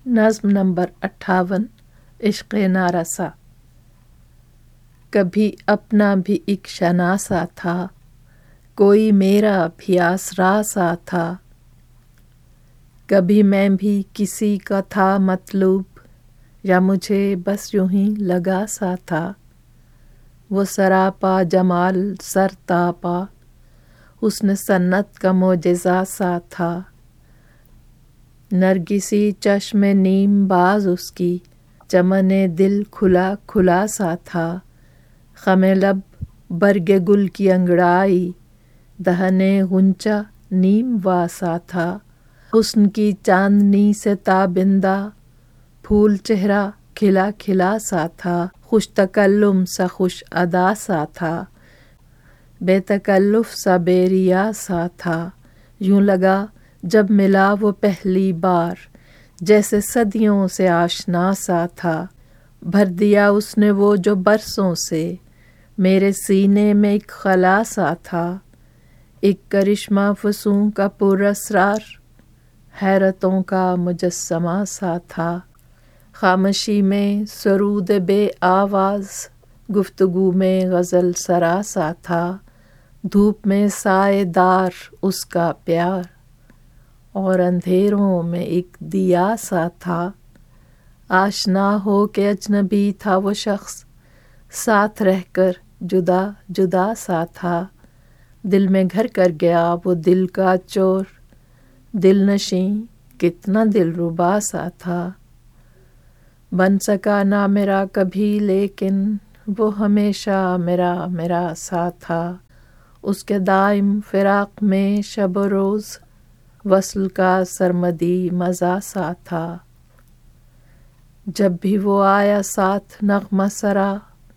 نظم نمبر 58 عشق نارسا۔ کبھی اپنا بھی ایک شناسا تھا، کوئی میرا بھی آسرا سا تھا، کبھی میں بھی کسی کا تھا مطلوب، یا مجھے بس یوں ہی لگا سا تھا۔ وہ سراپا جمال سر تاپا، حسن سنت کا معجزہ سا تھا، نرگسی چشم نیم باز اس کی، چمن دل کھلا کھلا سا تھا۔ خم لب برگ گل کی انگڑائی، دہن غنچہ نیم واسا تھا، حسن کی چاندنی سے تابندہ، پھول چہرہ کھلا کھلا سا تھا، خوش تکلم سا خوش ادا سا تھا، بے تکلف سا بے ریا سا تھا۔ یوں لگا جب ملا وہ پہلی بار، جیسے صدیوں سے آشنا سا تھا۔ بھر دیا اس نے وہ جو برسوں سے، میرے سینے میں ایک خلا سا تھا، ایک کرشمہ فسوں کا پر اسرار، حیرتوں کا مجسمہ سا تھا۔ خاموشی میں سرود بے آواز، گفتگو میں غزل سرا سا تھا، دھوپ میں سائے دار اس کا پیار، اور اندھیروں میں ایک دیا سا تھا۔ آشنا ہو کے اجنبی تھا وہ شخص، ساتھ رہ کر جدا جدا سا تھا، دل میں گھر کر گیا وہ دل کا چور، دل نشیں کتنا دل ربا سا تھا۔ بن سکا نہ میرا کبھی لیکن، وہ ہمیشہ میرا میرا سا تھا، اس کے دائم فراق میں شب و روز، وصل کا سرمدی مزہ سا تھا۔ جب بھی وہ آیا ساتھ نغمہ سرا،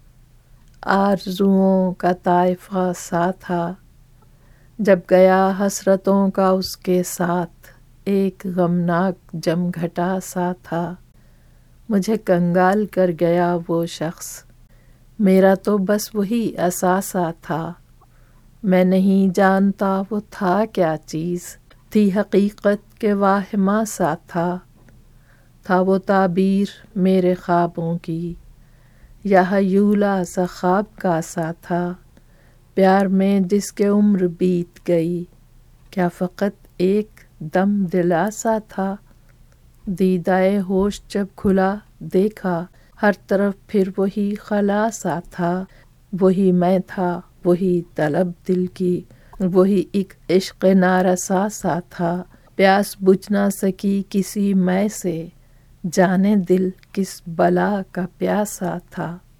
آرزوؤں کا طائفہ سا تھا، جب گیا حسرتوں کا اس کے ساتھ، ایک غمناک جم گھٹا سا تھا۔ مجھے کنگال کر گیا وہ شخص، میرا تو بس وہی اثاثہ تھا، میں نہیں جانتا وہ تھا کیا چیز، تھی حقیقت کے واہمہ سا تھا وہ تعبیر میرے خوابوں کی، یا ہیولا سا خواب کا سا تھا۔ پیار میں جس کے عمر بیت گئی، کیا فقط ایک دم دلاسا تھا۔ دیدۂ ہوش جب کھلا دیکھا، ہر طرف پھر وہی خلا سا تھا، وہی میں تھا، وہی طلب دل کی، وہی ایک عشق نارسا سا تھا۔ پیاس بجھ نہ سکی کسی میں سے، جانے دل کس بلا کا پیاسا تھا۔